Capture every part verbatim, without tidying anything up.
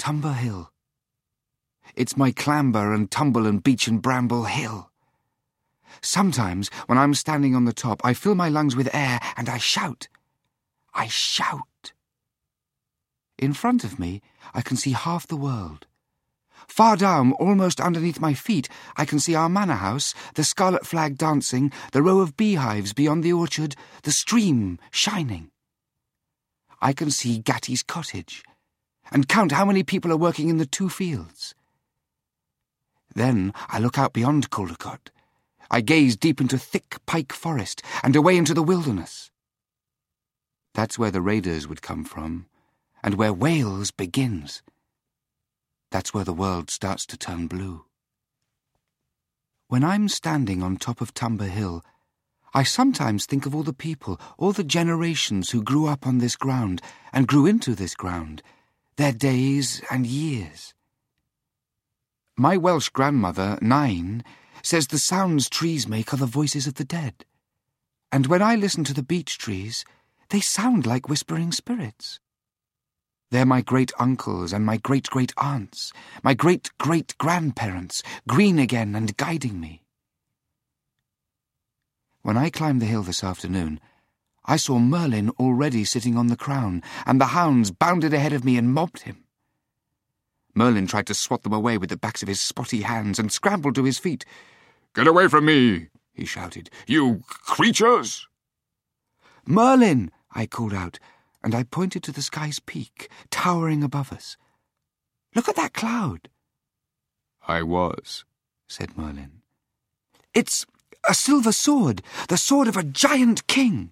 Tumber Hill. It's my clamber and tumble and beach and bramble hill. Sometimes, when I'm standing on the top, I fill my lungs with air and I shout. I shout. In front of me, I can see half the world. Far down, almost underneath my feet, I can see our manor house, the scarlet flag dancing, the row of beehives beyond the orchard, the stream shining. I can see Gatty's cottage, and count how many people are working in the two fields. Then I look out beyond Caldecott. I gaze deep into thick pike forest and away into the wilderness. That's where the raiders would come from, and where Wales begins. That's where the world starts to turn blue. When I'm standing on top of Tumber Hill, I sometimes think of all the people, all the generations who grew up on this ground and grew into this ground, their days and years. My Welsh grandmother, Nine, says the sounds trees make are the voices of the dead. And when I listen to the beech trees, they sound like whispering spirits. They're my great-uncles and my great-great-aunts, my great-great-grandparents, green again and guiding me. When I climbed the hill this afternoon, I saw Merlin already sitting on the crown, and the hounds bounded ahead of me and mobbed him. Merlin tried to swat them away with the backs of his spotty hands and scrambled to his feet. "Get away from me!" he shouted. "You creatures!" "Merlin!" I called out, and I pointed to the sky's peak, towering above us. "Look at that cloud." "I was," said Merlin. "It's a silver sword, the sword of a giant king."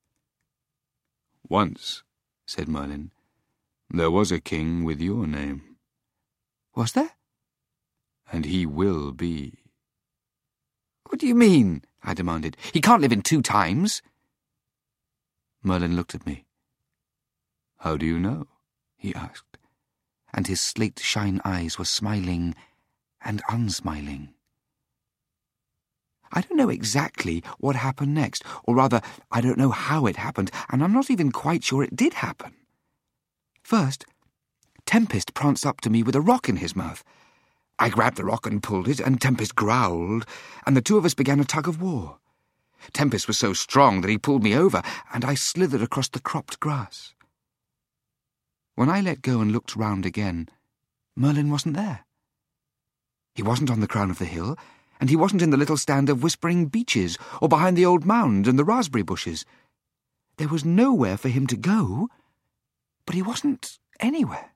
"Once," said Merlin, "there was a king with your name." "Was there?" "And he will be." "What do you mean?" I demanded. "He can't live in two times." Merlin looked at me. "How do you know?" he asked, and his slate-shine eyes were smiling and unsmiling. I don't know exactly what happened next, or rather, I don't know how it happened, and I'm not even quite sure it did happen. First, Tempest pranced up to me with a rock in his mouth. I grabbed the rock and pulled it, and Tempest growled, and the two of us began a tug-of-war. Tempest was so strong that he pulled me over, and I slithered across the cropped grass. When I let go and looked round again, Merlin wasn't there. He wasn't on the crown of the hill, and he wasn't in the little stand of whispering beeches or behind the old mound and the raspberry bushes. There was nowhere for him to go, but he wasn't anywhere.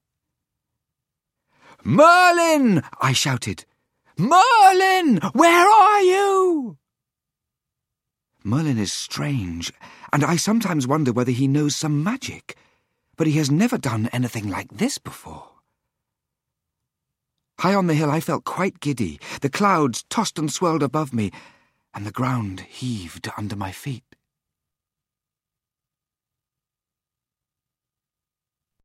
"Merlin!" I shouted. "Merlin! Where are you?" Merlin is strange, and I sometimes wonder whether he knows some magic, but he has never done anything like this before. High on the hill I felt quite giddy. The clouds tossed and swirled above me, and the ground heaved under my feet.